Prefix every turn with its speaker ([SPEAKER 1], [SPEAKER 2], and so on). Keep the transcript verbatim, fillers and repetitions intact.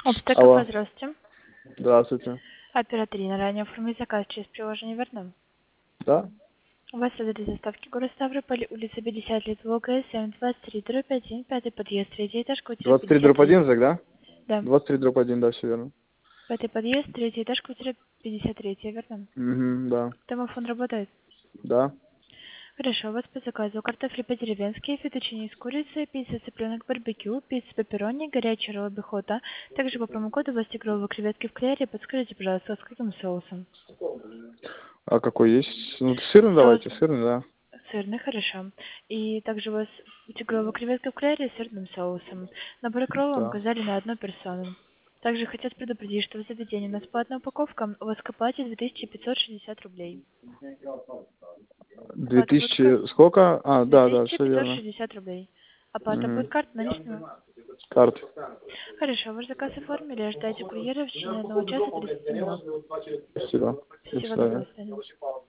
[SPEAKER 1] Обстеков,
[SPEAKER 2] Алло,
[SPEAKER 1] здравствуйте.
[SPEAKER 2] здравствуйте.
[SPEAKER 1] Оператор Ирина, ранее оформить заказ через приложение верно?
[SPEAKER 2] Да?
[SPEAKER 1] У вас адрес доставки город Ставрополь, улица пятьдесят лет, ВГС, семь двадцать три, дробь один, пятый подъезд, третий этаж, квартира
[SPEAKER 2] двадцать три
[SPEAKER 1] пятьдесят
[SPEAKER 2] дробь
[SPEAKER 1] три.
[SPEAKER 2] один, Жек, да?
[SPEAKER 1] Да.
[SPEAKER 2] двадцать три дробь один, да, все верно.
[SPEAKER 1] Пятый подъезд, третий этаж, квартира пятьдесят три, верно?
[SPEAKER 2] Угу, да.
[SPEAKER 1] Домофон работает?
[SPEAKER 2] Да?
[SPEAKER 1] Хорошо, у вас по заказу картофель по-деревенски, фетучини с курицей, пицца цыпленок барбекю, пицца пепперони, горячая ролла бихота. Также по промокоду у вас тигровые креветки в клеере. Подскажите, пожалуйста, с каким соусом?
[SPEAKER 2] А какой есть? Ну, сырный
[SPEAKER 1] Соус
[SPEAKER 2] давайте, сырный, да.
[SPEAKER 1] сырный, хорошо. И также у вас тигровая креветка в клеере с сырным соусом. Набор кролл вам
[SPEAKER 2] Да.
[SPEAKER 1] указали на одну персону. Также хотят предупредить, что в заведении у нас платная упаковка, у вас к оплате две тысячи пятьсот шестьдесят рублей.
[SPEAKER 2] Две
[SPEAKER 1] Оплата будет карт
[SPEAKER 2] тысячи сколько? А,
[SPEAKER 1] две
[SPEAKER 2] да, да,
[SPEAKER 1] тысячи
[SPEAKER 2] все
[SPEAKER 1] пятьсот
[SPEAKER 2] верно.
[SPEAKER 1] шестьдесят рублей. Оплата будет
[SPEAKER 2] Угу.
[SPEAKER 1] карт наличными.
[SPEAKER 2] Карт.
[SPEAKER 1] Хорошо, ваш заказ оформили, ожидайте курьера в течение одного часа тридцати минут.
[SPEAKER 2] Спасибо. До
[SPEAKER 1] Всего доброго,
[SPEAKER 2] свидания.
[SPEAKER 1] до свидания.